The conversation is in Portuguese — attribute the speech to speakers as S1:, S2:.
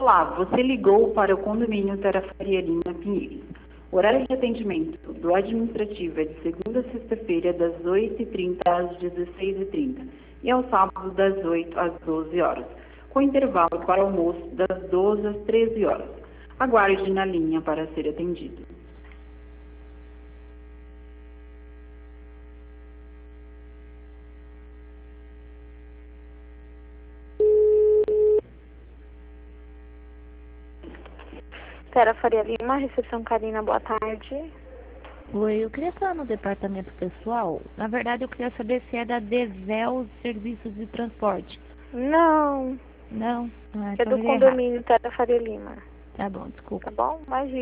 S1: Olá, você ligou para o condomínio Terra Faria Lima Pinheiros. O horário de atendimento do administrativo é de segunda a sexta-feira, das 8h30 às 16h30 e aos sábados, das 8 às 12 horas, com intervalo para almoço das 12 às 13 horas. Aguarde na linha para ser atendido.
S2: Terra Faria Lima, recepção Karina, boa tarde.
S3: Oi, eu queria falar no departamento pessoal. Na verdade, eu queria saber se é da Devel Serviços de Transporte.
S2: Não,
S3: Não?
S2: é
S3: Então
S2: do
S3: liguei errado.
S2: condomínio Terra Faria Lima.
S3: Tá bom, desculpa.
S2: Tá bom? Imagina.